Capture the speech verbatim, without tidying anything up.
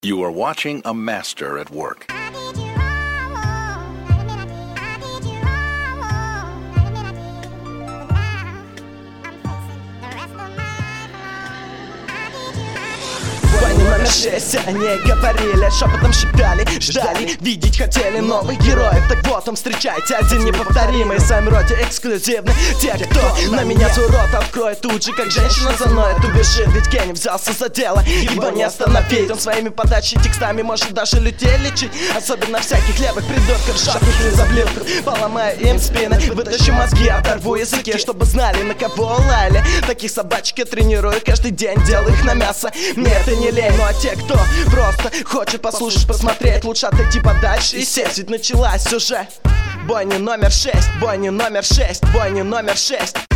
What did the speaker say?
You are watching a master at work. Номер шесть, они говорили, шепотом шептали, ждали, видеть хотели новых героев. Так вот он, встречайте, один неповторимый, в своем роде эксклюзивный. Те, кто на меня свой рот откроет тут же, как женщина заноет, убежит. Ведь Кенни взялся за дело, его не остановить. Он своими подачей текстами может даже людей лечить, особенно всяких левых придурков, жадных лизоблюдков. Поломаю им спины, вытащу мозги, оторву языки, чтобы знали, на кого лаяли. Таких собачек я тренирую каждый день, делаю их на мясо. Мне это не лень. Ну а те, кто просто хочет послушать, посмотреть, лучше отойти подальше и сесть, ведь началась уже бойня номер шесть, бойня номер шесть, бойня номер шесть.